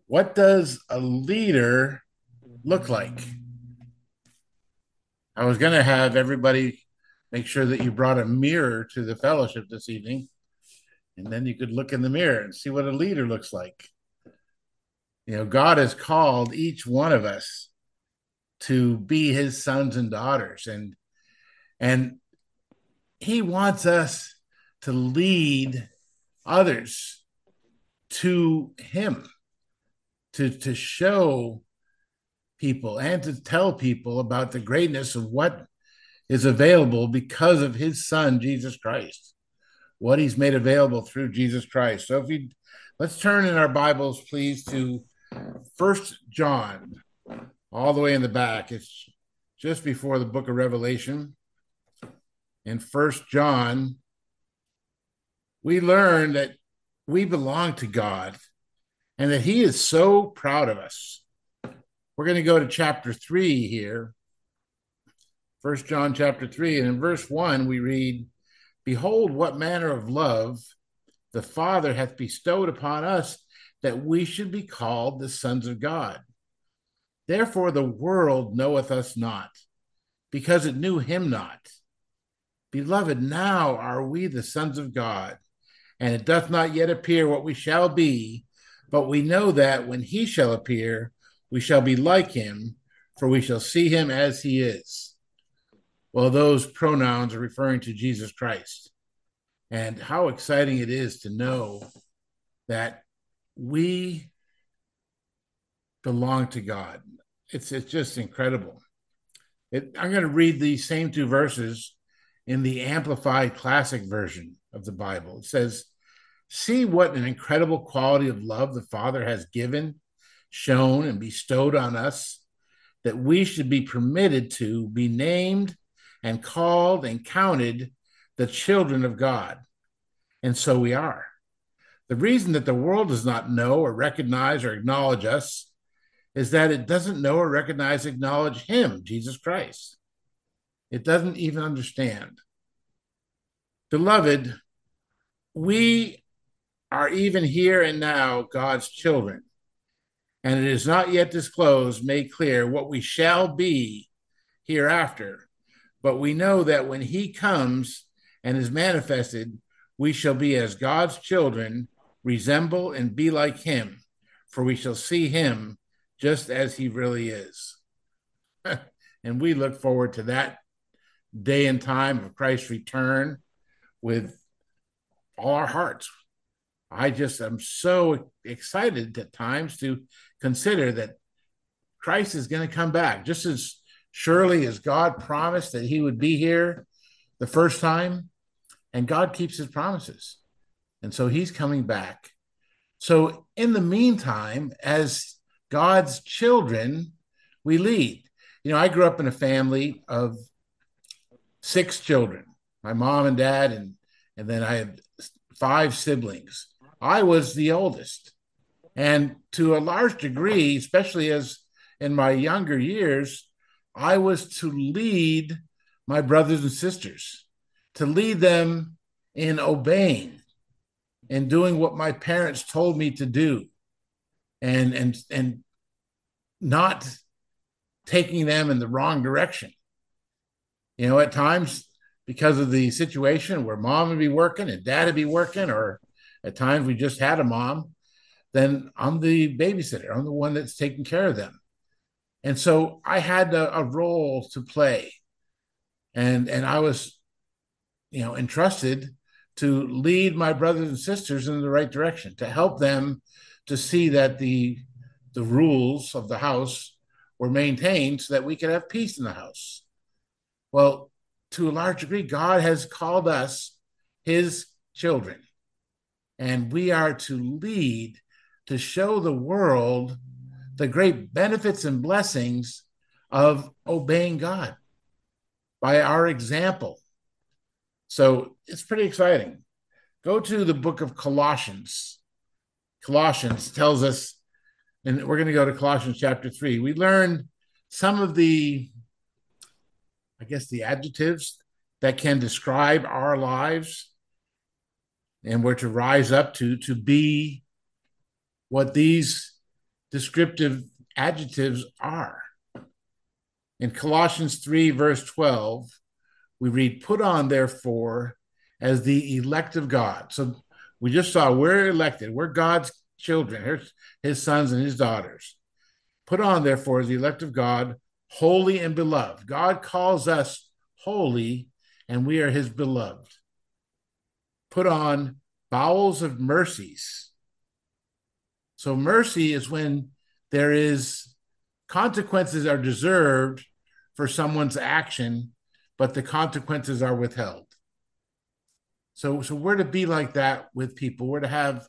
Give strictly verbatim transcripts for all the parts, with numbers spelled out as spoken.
What does a leader look like? I was going to have everybody make sure that you brought a mirror to the fellowship this evening, and then you could look in the mirror and see what a leader looks like. You know, God has called each one of us to be his sons and daughters, and and he wants us to lead others to him, to to show people and to tell people about the greatness of what is available because of his son, Jesus Christ, what he's made available through Jesus Christ. So if you let's turn in our Bibles, please, to First John, all the way in the back. It's just before the book of Revelation. In First John, we learn that we belong to God and that he is so proud of us. We're going to go to chapter three here. First John chapter three, and in verse one we read, "Behold, what manner of love the Father hath bestowed upon us, that we should be called the sons of God. Therefore the world knoweth us not, because it knew him not. Beloved, now are we the sons of God, and it doth not yet appear what we shall be, but we know that when he shall appear, we shall be like him, for we shall see him as he is." Well, those pronouns are referring to Jesus Christ. And how exciting it is to know that we belong to God. It's, it's just incredible. It, I'm going to read these same two verses in the Amplified Classic version of the Bible. It says, "See what an incredible quality of love the Father has given, shown, and bestowed on us, that we should be permitted to be named and called and counted the children of God. And so we are. The reason that the world does not know or recognize or acknowledge us is that it doesn't know or recognize, acknowledge him, Jesus Christ. It doesn't even understand. Beloved, we are even here and now God's children, and it is not yet disclosed, made clear what we shall be hereafter. But we know that when he comes and is manifested, we shall be as God's children, resemble and be like him, for we shall see him just as he really is." And we look forward to that day and time of Christ's return with all our hearts. I just am so excited at times to consider that Christ is going to come back just as surely as God promised that he would be here the first time, and God keeps his promises. And so he's coming back. So in the meantime, as God's children, we lead. You know, I grew up in a family of six children, my mom and dad, and, and then I had five siblings. I was the oldest. And to a large degree, especially as in my younger years, I was to lead my brothers and sisters, to lead them in obeying and doing what my parents told me to do, and and and not taking them in the wrong direction. You know, at times because of the situation where mom would be working and dad would be working, or at times we just had a mom, then I'm the babysitter. I'm the one that's taking care of them. And so I had a, a role to play. And and I was, you know, entrusted to lead my brothers and sisters in the right direction, to help them to see that the the rules of the house were maintained so that we could have peace in the house. Well, to a large degree, God has called us his children, and we are to lead, to show the world the great benefits and blessings of obeying God by our example. So it's pretty exciting. Go to the book of Colossians. Colossians tells us, and we're going to go to Colossians chapter three. We learned some of the, I guess, the adjectives that can describe our lives, and we're to rise up to to be what these descriptive adjectives are. In Colossians three, verse twelve, we read, put on, therefore, as the elect of God. So we just saw we're elected. We're God's children, his, his sons and his daughters. Put on, therefore, as the elect of God, holy and beloved. God calls us holy, and we are his beloved. Put on bowels of mercies. So mercy is when there is consequences are deserved for someone's action, but the consequences are withheld. So, so we're to be like that with people. We're to have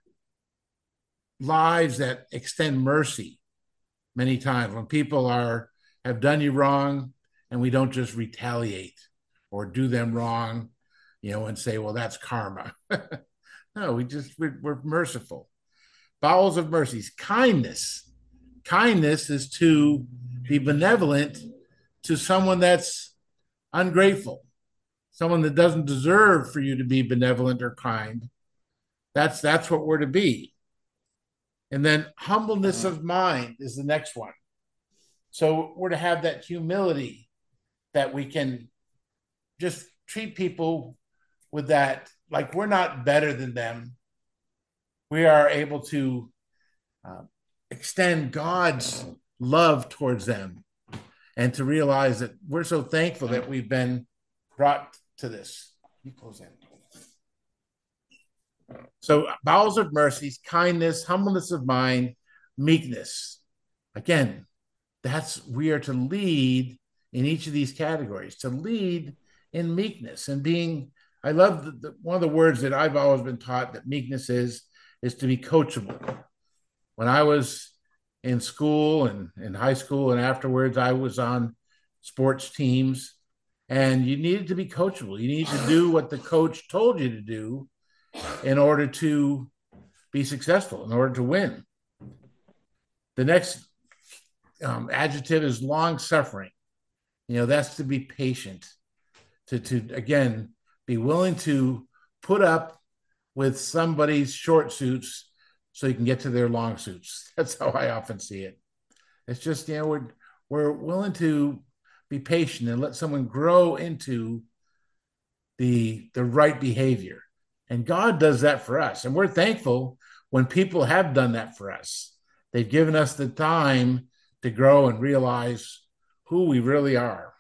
lives that extend mercy many times when people are have done you wrong, and we don't just retaliate or do them wrong, you know, and say, well, that's karma. No, we just we're, we're merciful. Bowels of mercies, kindness. Kindness is to be benevolent to someone that's ungrateful, someone that doesn't deserve for you to be benevolent or kind. That's that's what we're to be. And then humbleness of mind is the next one. So we're to have that humility that we can just treat people with that, like we're not better than them. We are able to uh, extend God's love towards them and to realize that we're so thankful that we've been brought to this. You close that. So bowels of mercies, kindness, humbleness of mind, meekness. Again, that's we are to lead in each of these categories, to lead in meekness and being. I love the, the, one of the words that I've always been taught that meekness is is to be coachable. When I was in school and in high school and afterwards, I was on sports teams, and you needed to be coachable. You needed to do what the coach told you to do in order to be successful, in order to win. The next um, adjective is long suffering. You know, that's to be patient, to, to again, be willing to put up with somebody's short suits so you can get to their long suits. That's how I often see it. It's just, you know, we're, we're willing to be patient and let someone grow into the, the right behavior. And God does that for us. And we're thankful when people have done that for us. They've given us the time to grow and realize who we really are.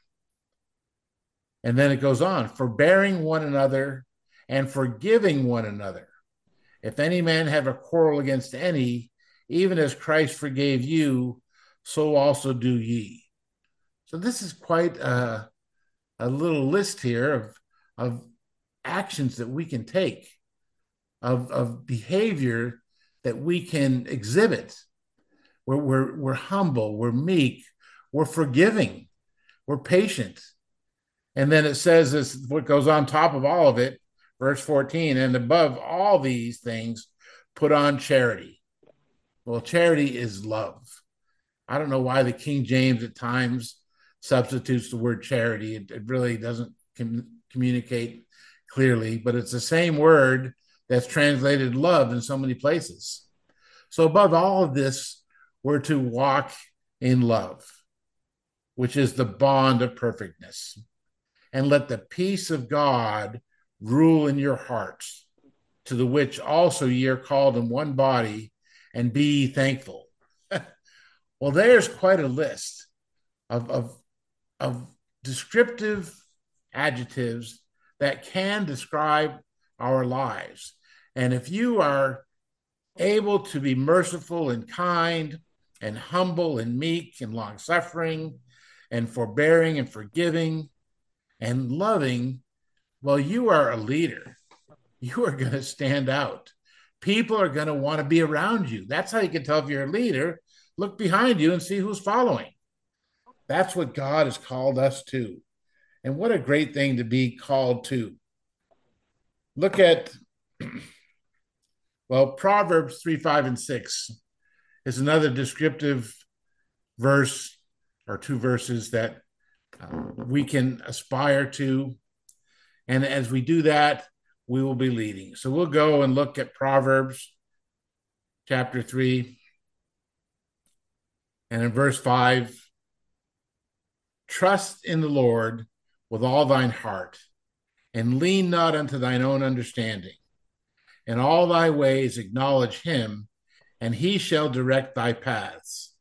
And then it goes on, forbearing one another and forgiving one another. If any man have a quarrel against any, even as Christ forgave you, so also do ye. So this is quite a, a little list here of, of actions that we can take, of, of behavior that we can exhibit. We're, we're, we're humble, we're meek, we're forgiving, we're patient. And then it says this, what goes on top of all of it, verse fourteen, and above all these things, put on charity. Well, charity is love. I don't know why the King James at times substitutes the word charity. It, it really doesn't com- communicate clearly, but it's the same word that's translated love in so many places. So above all of this, we're to walk in love, which is the bond of perfectness. And let the peace of God rule in your hearts, to the which also ye are called in one body, and be thankful. Well, there's quite a list of, of, of descriptive adjectives that can describe our lives. And if you are able to be merciful and kind and humble and meek and long-suffering and forbearing and forgiving and loving, well, you are a leader. You are going to stand out. People are going to want to be around you. That's how you can tell if you're a leader. Look behind you and see who's following. That's what God has called us to. And what a great thing to be called to. Look at, well, Proverbs three, five, and six is another descriptive verse or two verses that uh, we can aspire to. And as we do that, we will be leading. So we'll go and look at Proverbs chapter three. And in verse five, trust in the Lord with all thine heart, and lean not unto thine own understanding. In all thy ways acknowledge him, and he shall direct thy paths.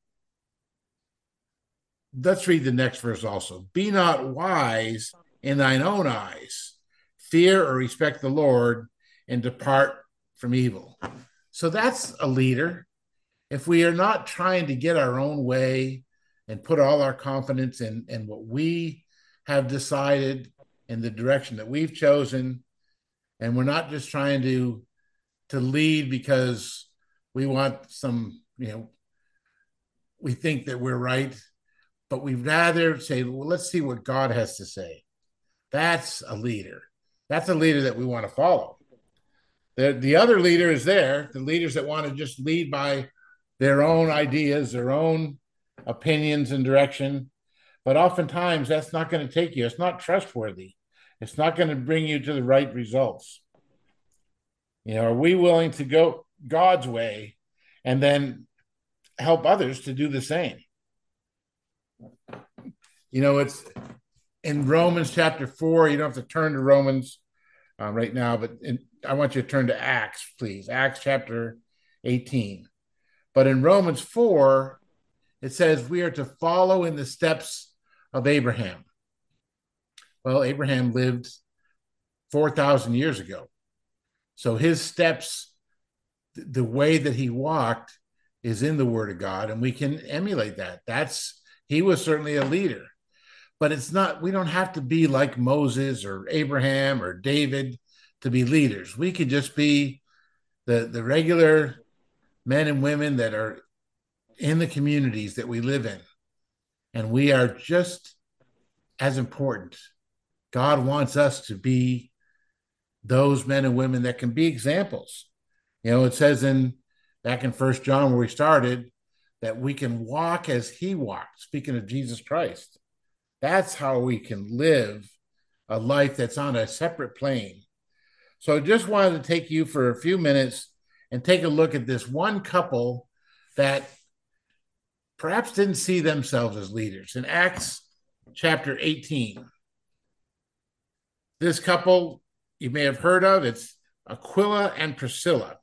Let's read the next verse also. Be not wise in thine own eyes. Fear or respect the Lord, and depart from evil. So that's a leader. If we are not trying to get our own way and put all our confidence in, in what we have decided in the direction that we've chosen, and we're not just trying to to lead because we want some, you know, we think that we're right, but we'd rather say, well, let's see what God has to say. That's a leader. That's a leader that we want to follow. The, the other leader is there, the leaders that want to just lead by their own ideas, their own opinions and direction. But oftentimes that's not going to take you. It's not trustworthy. It's not going to bring you to the right results. You know, are we willing to go God's way and then help others to do the same? You know, it's in Romans chapter four. You don't have to turn to Romans uh, right now, but in, I want you to turn to Acts, please. Acts chapter eighteen. But in Romans four, it says we are to follow in the steps of Abraham. Well, Abraham lived four thousand years ago. So his steps, the way that he walked, is in the Word of God, and we can emulate that. That's he was certainly a leader, but it's not. We don't have to be like Moses or Abraham or David to be leaders. We could just be the the regular men and women that are in the communities that we live in, and we are just as important. God wants us to be those men and women that can be examples. You know, it says in back in First John where we started that we can walk as he walked, speaking of Jesus Christ. That's how we can live a life that's on a separate plane. So just wanted to take you for a few minutes and take a look at this one couple that perhaps didn't see themselves as leaders. In Acts chapter eighteen, this couple you may have heard of, it's Aquila and Priscilla.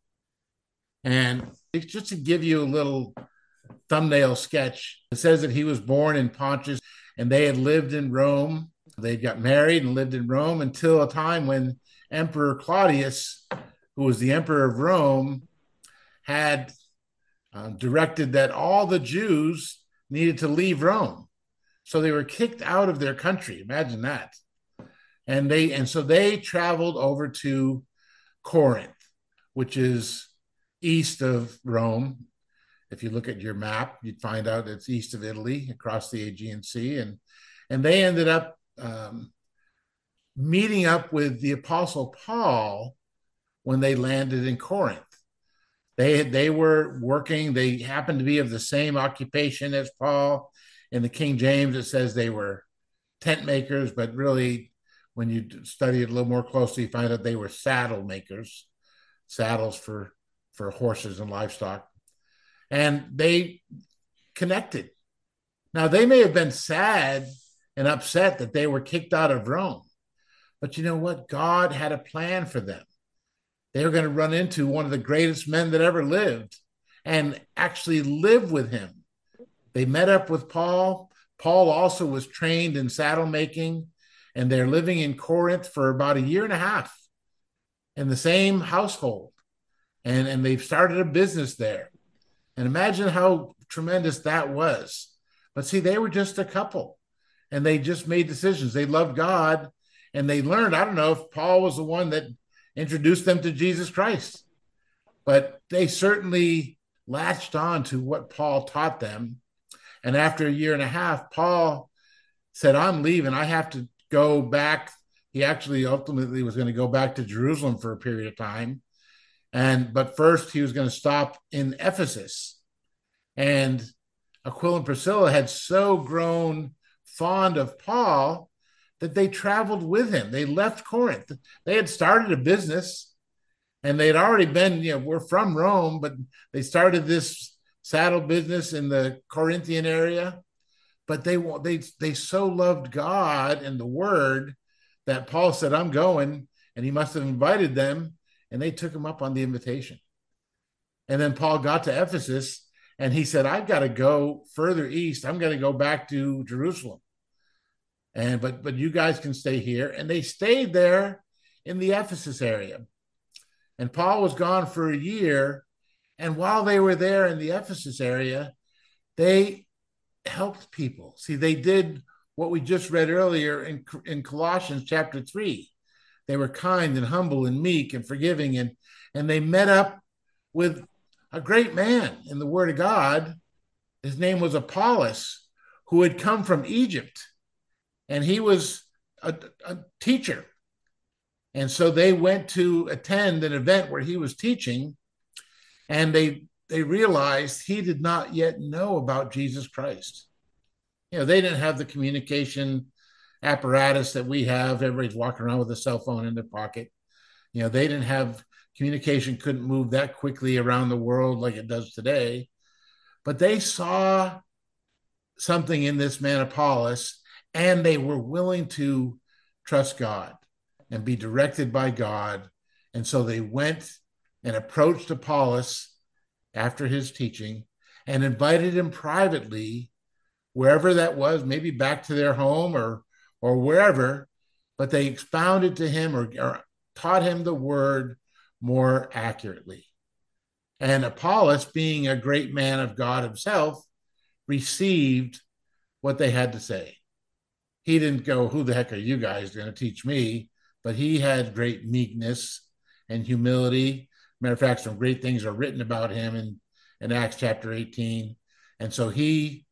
And just to give you a little thumbnail sketch, it says that he was born in Pontus and they had lived in Rome. They got married and lived in Rome until a time when Emperor Claudius, who was the emperor of Rome, had uh, directed that all the Jews needed to leave Rome. So they were kicked out of their country. Imagine that. And they and so they traveled over to Corinth, which is east of Rome. If you look at your map, you'd find out it's east of Italy, across the Aegean Sea, and and they ended up um, meeting up with the Apostle Paul when they landed in Corinth. They they were working. They happened to be of the same occupation as Paul. In the King James, it says they were tent makers, but really, when you study it a little more closely, you find out they were saddle makers, saddles for, for horses and livestock. And they connected. Now, they may have been sad and upset that they were kicked out of Rome, but you know what? God had a plan for them. They were going to run into one of the greatest men that ever lived and actually live with him. They met up with Paul. Paul also was trained in saddle making, and they're living in Corinth for about a year and a half in the same household. And, and they've started a business there. And imagine how tremendous that was. But see, they were just a couple, and they just made decisions. They loved God, and they learned. I don't know if Paul was the one that introduced them to Jesus Christ, but they certainly latched on to what Paul taught them. And after a year and a half, Paul said, I'm leaving. I have to go back. He actually ultimately was going to go back to Jerusalem for a period of time. And but first he was going to stop in Ephesus. And Aquila and Priscilla had so grown fond of Paul that they traveled with him. They left Corinth. They had started a business, and they had already been, you know, we're from Rome, but they started this saddle business in the Corinthian area, but they they they so loved God and the Word that Paul said, "I'm going," and he must have invited them, and they took him up on the invitation. And then Paul got to Ephesus, and he said, "I've got to go further east. I'm going to go back to Jerusalem, and but but you guys can stay here." And they stayed there in the Ephesus area. And Paul was gone for a year, and while they were there in the Ephesus area, they helped people. See, they did what we just read earlier in, in Colossians chapter three. They were kind and humble and meek and forgiving, and, and they met up with a great man in the Word of God. His name was Apollos, who had come from Egypt, and he was a, a teacher. And so they went to attend an event where he was teaching, and they they realized he did not yet know about Jesus Christ. You know, they didn't have the communication apparatus that we have. Everybody's walking around with a cell phone in their pocket. You know, they didn't have communication, couldn't move that quickly around the world like it does today. But they saw something in this man Apollos, and they were willing to trust God and be directed by God. And so they went and approached Apollos after his teaching and invited him privately, wherever that was, maybe back to their home or or wherever, but they expounded to him or, or taught him the word more accurately. And Apollos, being a great man of God himself, received what they had to say. He didn't go, "Who the heck are you guys going to teach me?" But he had great meekness and humility. Matter of fact, some great things are written about him in, in Acts chapter eighteen. And so he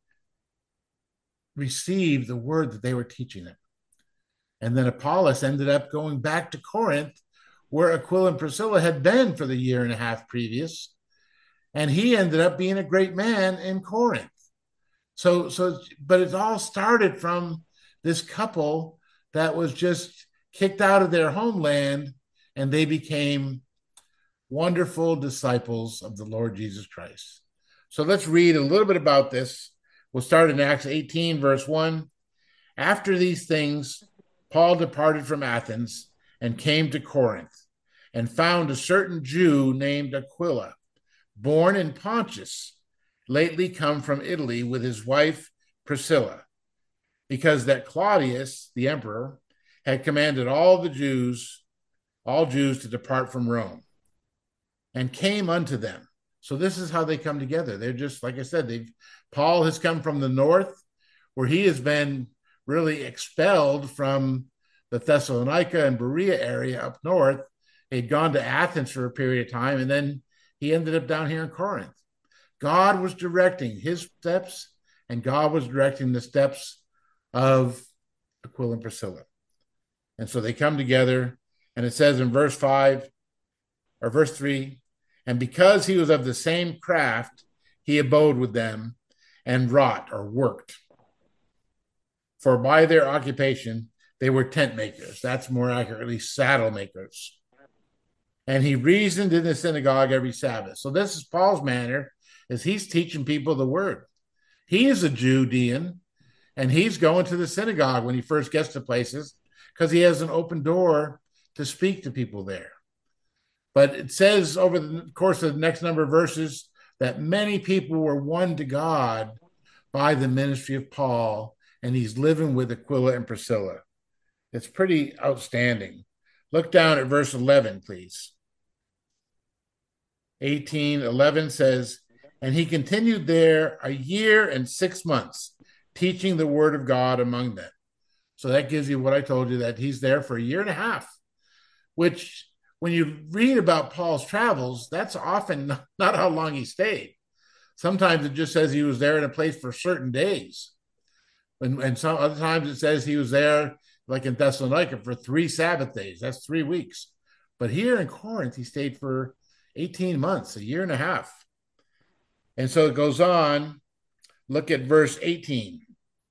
received the word that they were teaching him. And then Apollos ended up going back to Corinth, where Aquila and Priscilla had been for the year and a half previous. And he ended up being a great man in Corinth. So, so, but it all started from this couple that was just kicked out of their homeland, and they became wonderful disciples of the Lord Jesus Christ. So let's read a little bit about this. We'll start in Acts eighteen, verse one. After these things, Paul departed from Athens and came to Corinth, and found a certain Jew named Aquila, born in Pontus, lately come from Italy with his wife Priscilla, because that Claudius, the emperor, had commanded all the Jews, all Jews to depart from Rome, and came unto them. So this is how they come together. They're just, like I said, they've Paul has come from the north, where he has been really expelled from the Thessalonica and Berea area up north. He'd gone to Athens for a period of time, and then he ended up down here in Corinth. God was directing his steps, and God was directing the steps of Aquila and Priscilla. And so they come together, and it says in verse five or verse three, and because he was of the same craft, he abode with them and wrought or worked. For by their occupation, they were tent makers. That's more accurately, saddle makers. And he reasoned in the synagogue every Sabbath. So this is Paul's manner, as he's teaching people the word. He is a Judean, and he's going to the synagogue when he first gets to places, because he has an open door to speak to people there. But it says over the course of the next number of verses that many people were won to God by the ministry of Paul, and he's living with Aquila and Priscilla. It's pretty outstanding. Look down at verse eleven, please. eighteen eleven says, and he continued there a year and six months, teaching the word of God among them. So that gives you what I told you, that he's there for a year and a half, which when you read about Paul's travels, that's often not how long he stayed. Sometimes it just says he was there in a place for certain days. And, and some other times it says he was there, like in Thessalonica, for three Sabbath days. That's three weeks. But here in Corinth, he stayed for eighteen months, a year and a half. And so it goes on. Look at verse eighteen.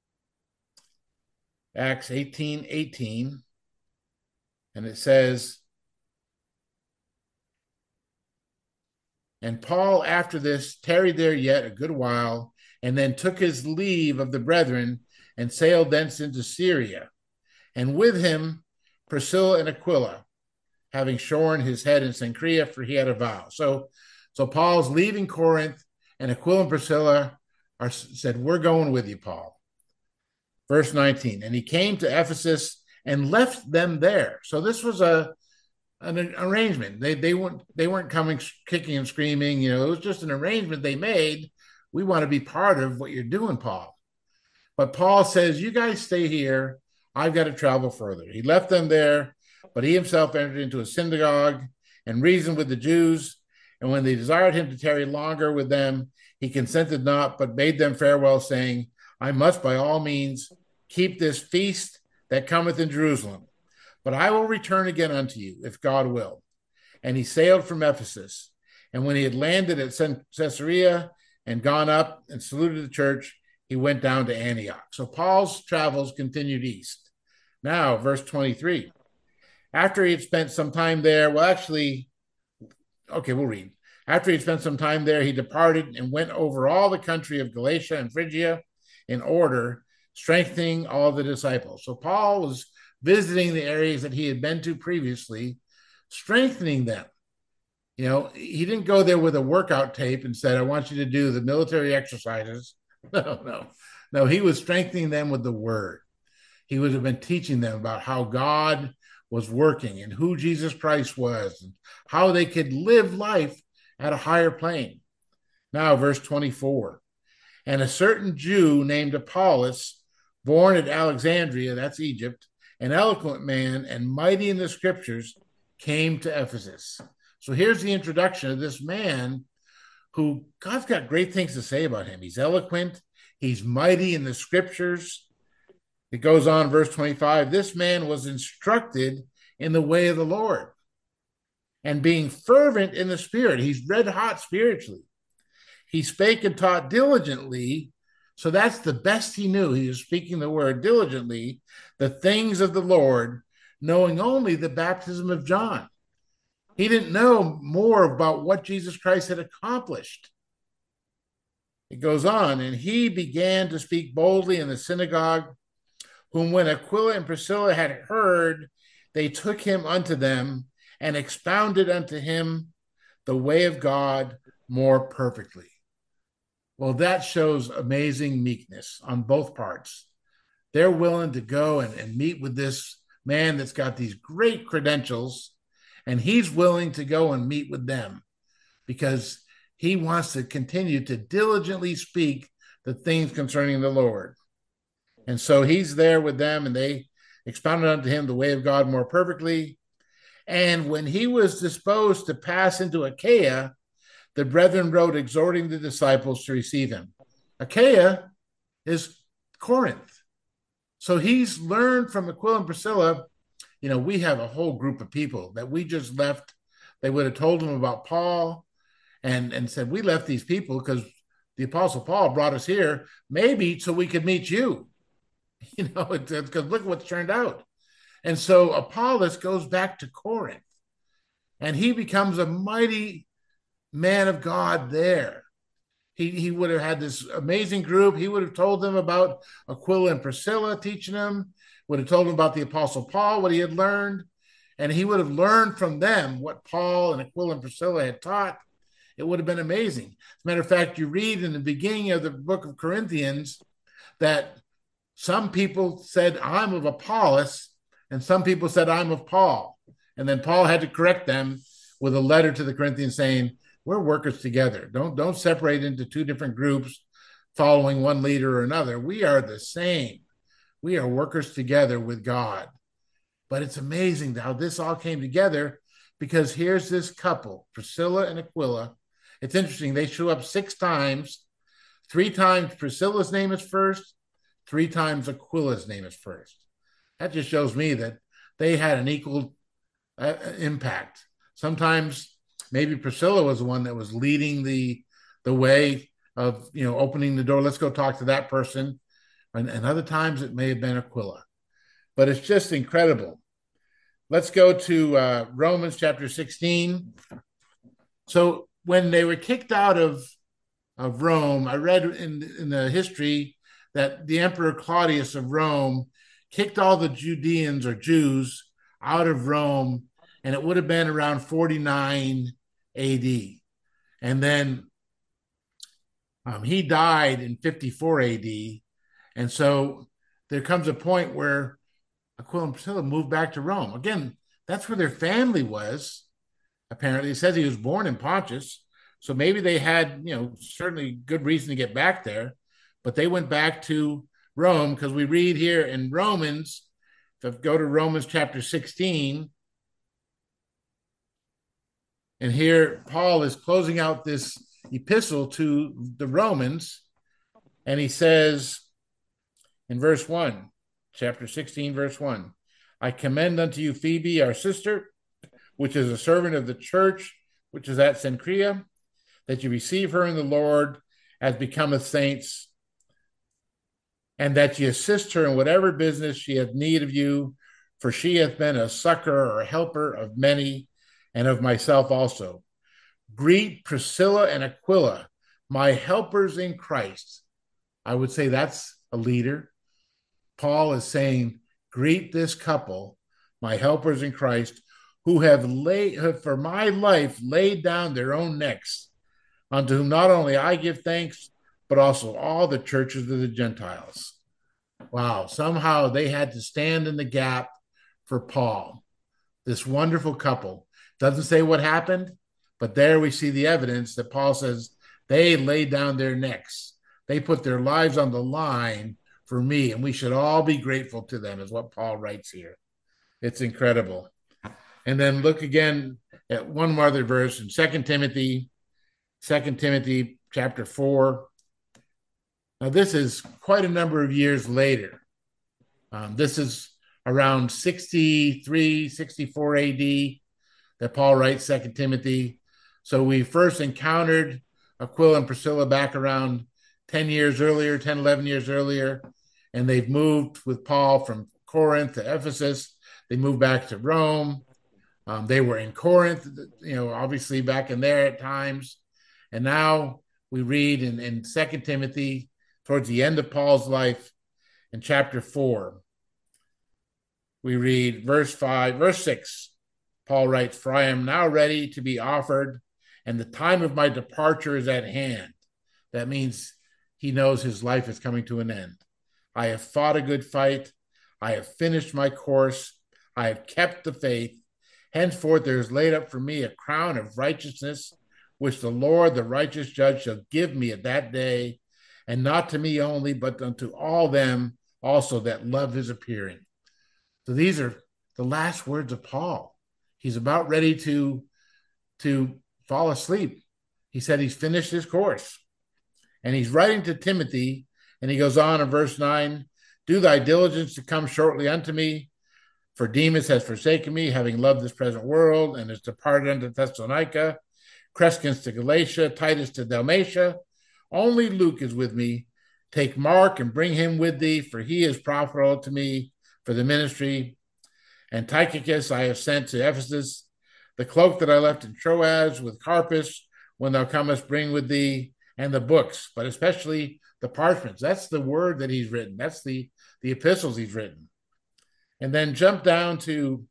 Acts eighteen eighteen. And it says, And Paul, after this, tarried there yet a good while, and then took his leave of the brethren and sailed thence into Syria. And with him Priscilla and Aquila, having shorn his head in Cenchrea, for he had a vow. So, so Paul's leaving Corinth, and Aquila and Priscilla are said, "We're going with you, Paul." Verse nineteen, and he came to Ephesus and left them there. So this was a an arrangement. They they weren't they weren't coming kicking and screaming. You know, it was just an arrangement they made. We want to be part of what you're doing, Paul. But Paul says, "You guys stay here. I've got to travel further." He left them there, but he himself entered into a synagogue and reasoned with the Jews. And when they desired him to tarry longer with them, he consented not, but bade them farewell, saying, "I must by all means keep this feast that cometh in Jerusalem. But I will return again unto you, if God will." And he sailed from Ephesus. And when he had landed at Caesarea and gone up and saluted the church, he went down to Antioch. So Paul's travels continued east. Now, verse twenty-three. After he had spent some time there, well, actually, okay, we'll read. After he had spent some time there, he departed and went over all the country of Galatia and Phrygia in order, strengthening all the disciples. So Paul was visiting the areas that he had been to previously, strengthening them. You know, he didn't go there with a workout tape and said, "I want you to do the military exercises." No, no, no. He was strengthening them with the word. He would have been teaching them about how God was working and who Jesus Christ was and how they could live life at a higher plane. Now, verse twenty-four. And a certain Jew named Apollos, born at Alexandria, that's Egypt, an eloquent man and mighty in the scriptures, came to Ephesus. So here's the introduction of this man who God's got great things to say about him. He's eloquent. He's mighty in the scriptures. It goes on, verse twenty-five. This man was instructed in the way of the Lord and being fervent in the spirit. He's red hot spiritually. He spake and taught diligently. So that's the best he knew. He was speaking the word diligently, the things of the Lord, knowing only the baptism of John. He didn't know more about what Jesus Christ had accomplished. It goes on, and he began to speak boldly in the synagogue, whom when Aquila and Priscilla had heard, they took him unto them and expounded unto him the way of God more perfectly. Well, that shows amazing meekness on both parts. They're willing to go and, and meet with this man that's got these great credentials, and he's willing to go and meet with them because he wants to continue to diligently speak the things concerning the Lord. And so he's there with them, and they expounded unto him the way of God more perfectly. And when he was disposed to pass into Achaia, the brethren wrote exhorting the disciples to receive him. Achaia is Corinth. So he's learned from Aquila and Priscilla. You know, we have a whole group of people that we just left. They would have told him about Paul and, and said, "We left these people because the Apostle Paul brought us here, maybe so we could meet you." You know, because look what's turned out. And so Apollos goes back to Corinth, and he becomes a mighty man of God there. He, he would have had this amazing group. He would have told them about Aquila and Priscilla, teaching them, would have told them about the Apostle Paul, what he had learned, and he would have learned from them what Paul and Aquila and Priscilla had taught. It would have been amazing. As a matter of fact, you read in the beginning of the book of Corinthians that some people said, "I'm of Apollos," and some people said, "I'm of Paul." And then Paul had to correct them with a letter to the Corinthians saying, "We're workers together. Don't, don't separate into two different groups following one leader or another. We are the same. We are workers together with God." But it's amazing how this all came together, because here's this couple, Priscilla and Aquila. It's interesting. They show up six times. Three times Priscilla's name is first. Three times Aquila's name is first. That just shows me that they had an equal uh, impact. Sometimes maybe Priscilla was the one that was leading the the way of, you know, opening the door. Let's go talk to that person. And, and other times it may have been Aquila. But it's just incredible. Let's go to uh, Romans chapter sixteen. So when they were kicked out of, of Rome, I read in, in the history that the Emperor Claudius of Rome kicked all the Judeans or Jews out of Rome, and it would have been around forty-nine A D. And then um, he died in fifty-four A D. And so there comes a point where Aquila and Priscilla moved back to Rome. Again, that's where their family was. Apparently, it says he was born in Pontus. So maybe they had, you know, certainly good reason to get back there, but they went back to Rome because we read here in Romans, if I go to Romans chapter sixteen, and here Paul is closing out this epistle to the Romans, and he says in verse one, chapter sixteen, verse one, I commend unto you Phoebe, our sister, which is a servant of the church, which is at Cenchrea, that you receive her in the Lord as becometh saints, and that ye assist her in whatever business she hath need of you, for she hath been a succor or a helper of many, and of myself also. Greet Priscilla and Aquila, my helpers in Christ. I would say that's a leader. Paul is saying, greet this couple, my helpers in Christ, who have laid, have for my life laid down their own necks, unto whom not only I give thanks, but also all the churches of the Gentiles. Wow, somehow they had to stand in the gap for Paul, this wonderful couple. Doesn't say what happened, but there we see the evidence that Paul says they laid down their necks. They put their lives on the line for me, and we should all be grateful to them, is what Paul writes here. It's incredible. And then look again at one more other verse in Second Timothy, Second Timothy chapter four. Now, this is quite a number of years later. Um, this is around sixty-three, sixty-four A D that Paul writes Second Timothy. So we first encountered Aquila and Priscilla back around ten years earlier, ten, eleven years earlier, and they've moved with Paul from Corinth to Ephesus. They moved back to Rome. Um, they were in Corinth, you know, obviously back in there at times. And now we read in, in Second Timothy, towards the end of Paul's life, in chapter four, we read verse five, verse six. Paul writes, for I am now ready to be offered, and the time of my departure is at hand. That means he knows his life is coming to an end. I have fought a good fight. I have finished my course. I have kept the faith. Henceforth there is laid up for me a crown of righteousness, which the Lord, the righteous judge, shall give me at that day, and not to me only, but unto all them also that love his appearing. So these are the last words of Paul. He's about ready to, to fall asleep. He said he's finished his course. And he's writing to Timothy, and he goes on in verse nine, do thy diligence to come shortly unto me, for Demas has forsaken me, having loved this present world, and is departed unto Thessalonica, Crescens to Galatia, Titus to Dalmatia. Only Luke is with me. Take Mark and bring him with thee, for he is profitable to me for the ministry. And Tychicus I have sent to Ephesus. The cloak that I left in Troas with Carpus, when thou comest, bring with thee, and the books, but especially the parchments. That's the word that he's written. That's the, the epistles he's written. And then jump down to,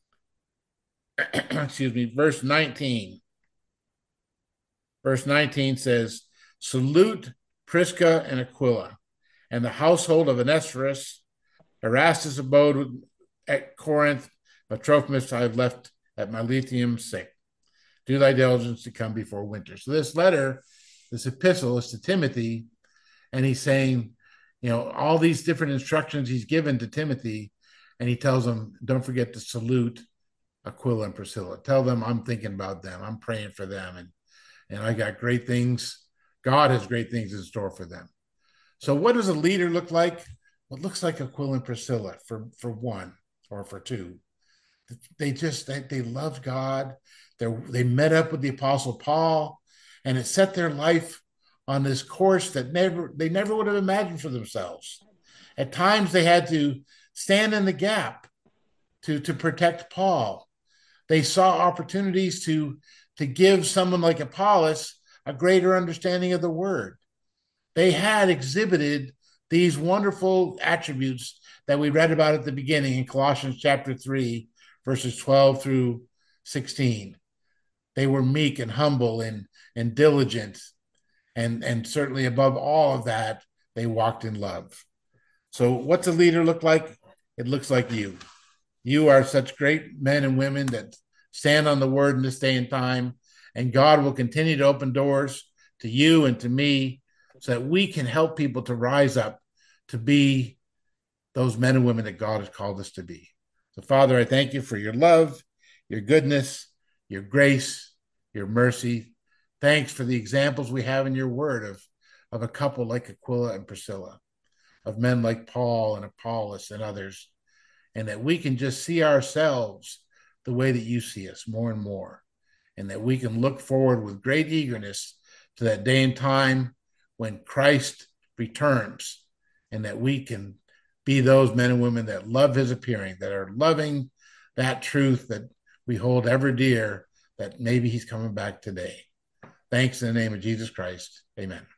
excuse me, verse nineteen. Verse nineteen says, salute Prisca and Aquila, and the household of Onesiphorus. Erastus abode at Corinth, but Trophimus I have left at Miletum sick. Do thy diligence to come before winter. So this letter, this epistle is to Timothy, and he's saying, you know, all these different instructions he's given to Timothy, and he tells him, don't forget to salute Aquila and Priscilla. Tell them I'm thinking about them. I'm praying for them, and and I got great things. God has great things in store for them. So what does a leader look like? Well, it looks like Aquila and Priscilla for, for one or for two. They just, they, they loved God. They, they met up with the Apostle Paul, and it set their life on this course that never they never would have imagined for themselves. At times they had to stand in the gap to, to protect Paul. They saw opportunities to to give someone like Apollos a greater understanding of the word. They had exhibited these wonderful attributes that we read about at the beginning in Colossians chapter three, verses twelve through sixteen. They were meek and humble and, and diligent. And, and certainly above all of that, they walked in love. So, what's a leader look like? It looks like you. You are such great men and women that stand on the word in this day and time. And God will continue to open doors to you and to me so that we can help people to rise up to be those men and women that God has called us to be. So, Father, I thank you for your love, your goodness, your grace, your mercy. Thanks for the examples we have in your word of, of a couple like Aquila and Priscilla, of men like Paul and Apollos and others, and that we can just see ourselves the way that you see us more and more, and that we can look forward with great eagerness to that day and time when Christ returns, and that we can be those men and women that love his appearing, that are loving that truth that we hold ever dear, that maybe he's coming back today. Thanks in the name of Jesus Christ. Amen.